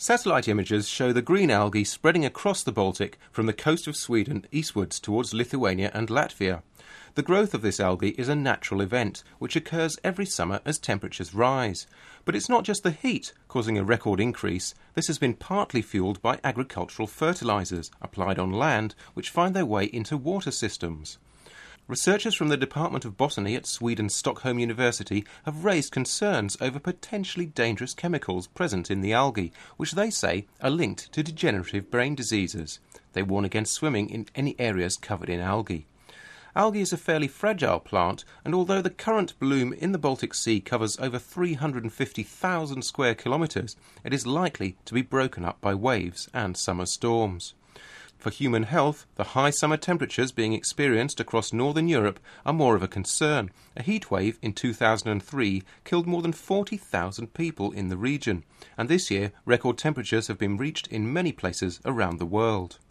Satellite images show the green algae spreading across the Baltic from the coast of Sweden eastwards towards Lithuania and Latvia. The growth of this algae is a natural event which occurs every summer as temperatures rise. But it's not just the heat causing a record increase. This has been partly fuelled by agricultural fertilisers applied on land which find their way into water systems. Researchers from the Department of Botany at Sweden's Stockholm University have raised concerns over potentially dangerous chemicals present in the algae, which they say are linked to degenerative brain diseases. They warn against swimming in any areas covered in algae. Algae is a fairly fragile plant, and although the current bloom in the Baltic Sea covers over 350,000 square kilometres, it is likely to be broken up by waves and summer storms. For human health, the high summer temperatures being experienced across northern Europe are more of a concern. A heatwave in 2003 killed more than 40,000 people in the region, and this year record temperatures have been reached in many places around the world.